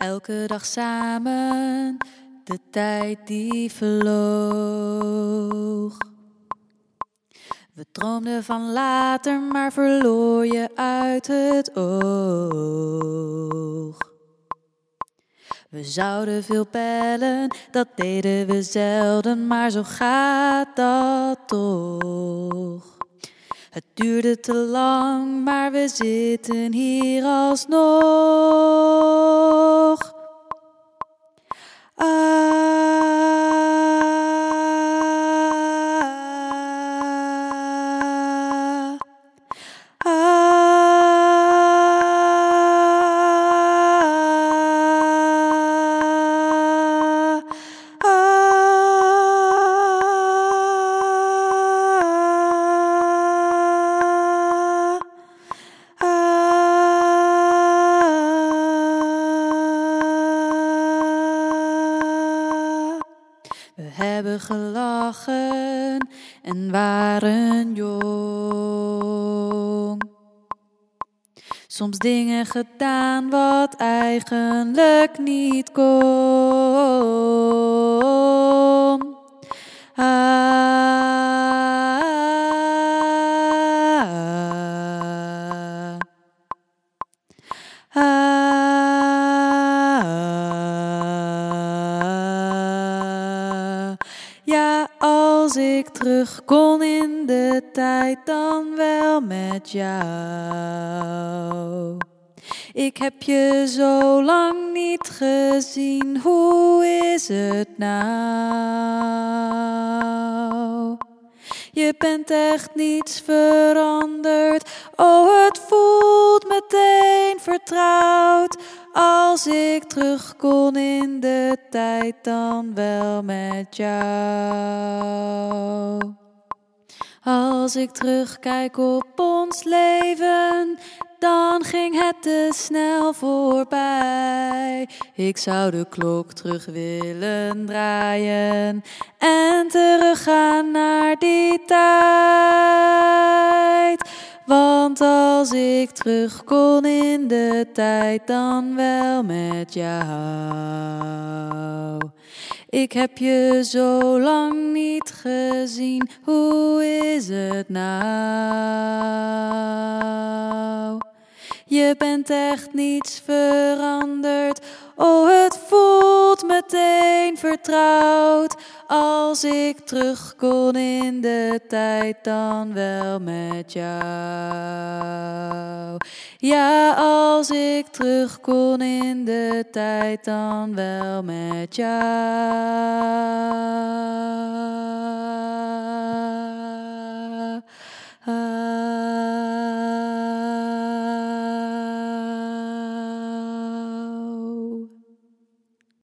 Elke dag samen, de tijd die vervloog. We droomden van later, maar verloor je uit het oog. We zouden veel bellen, dat deden we zelden, maar zo gaat dat toch. Het duurde te lang, maar we zitten hier alsnog. We hebben gelachen en waren jong. Soms dingen gedaan wat eigenlijk niet kon. Ja, als ik terug kon in de tijd, dan wel met jou. Ik heb je zo lang niet gezien, hoe is het nou? Je bent echt niets veranderd, oh het voelt meteen vertrouwd. Als ik terug kon in de tijd, dan wel met jou. Als ik terugkijk op ons leven, dan ging het te snel voorbij. Ik zou de klok terug willen draaien en teruggaan naar die tijd. Want als ik terug kon in de tijd, dan wel met jou. Ik heb je zo lang niet gezien, hoe is het nou? Je bent echt niets veranderd, oh het voelt meteen vertrouwd. Als ik terug kon in de tijd, dan wel met jou. Ja, als ik terug kon in de tijd, dan wel met jou.